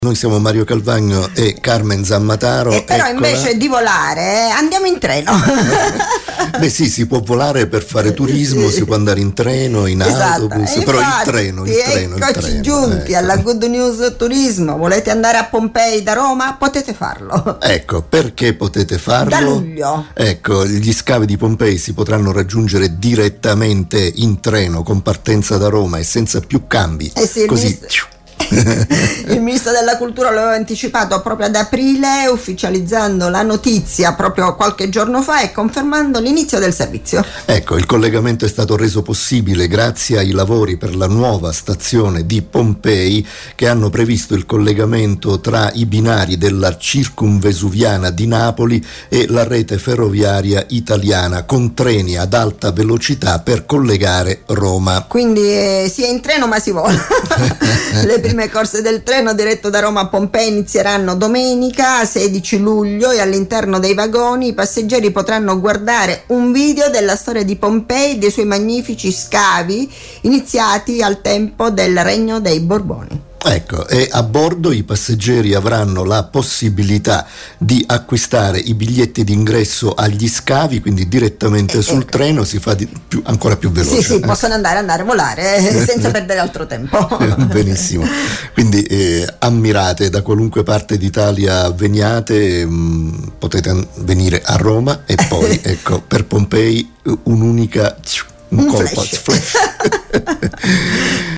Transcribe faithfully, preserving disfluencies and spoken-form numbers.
Noi siamo Mario Calvagno e Carmen Zammataro. E però eccola. Invece di volare andiamo in treno. Beh sì, si può volare per fare turismo, sì. si può andare in treno, in esatto. autobus, Infatti, però il treno, il treno, il eccoci treno. giunti ecco. alla Good News Turismo. Volete andare a Pompei da Roma? Potete farlo. Ecco, perché potete farlo? Da luglio. Ecco, gli scavi di Pompei si potranno raggiungere direttamente in treno con partenza da Roma e senza più cambi. Eh sì, Così. Ministro... Il Ministro della Cultura lo aveva anticipato proprio ad aprile, ufficializzando la notizia proprio qualche giorno fa e confermando l'inizio del servizio. Ecco, il collegamento è stato reso possibile grazie ai lavori per la nuova stazione di Pompei, che hanno previsto il collegamento tra i binari della circumvesuviana di Napoli e la rete ferroviaria italiana, con treni ad alta velocità per collegare Roma. Quindi eh, si è in treno ma si vola. Le prime corse del treno diretto da Roma a Pompei inizieranno domenica sedici luglio e all'interno dei vagoni i passeggeri potranno guardare un video della storia di Pompei e dei suoi magnifici scavi iniziati al tempo del regno dei Borboni. Ecco, e a bordo i passeggeri avranno la possibilità di acquistare i biglietti d'ingresso agli scavi, quindi direttamente eh, sul ecco. treno si fa di più, ancora più veloce. Sì, sì, possono andare, andare a volare eh, senza perdere altro tempo. Benissimo, quindi eh, ammirate, da qualunque parte d'Italia veniate, mh, potete an- venire a Roma e poi ecco, per Pompei un'unica un, un colpo flash. flash.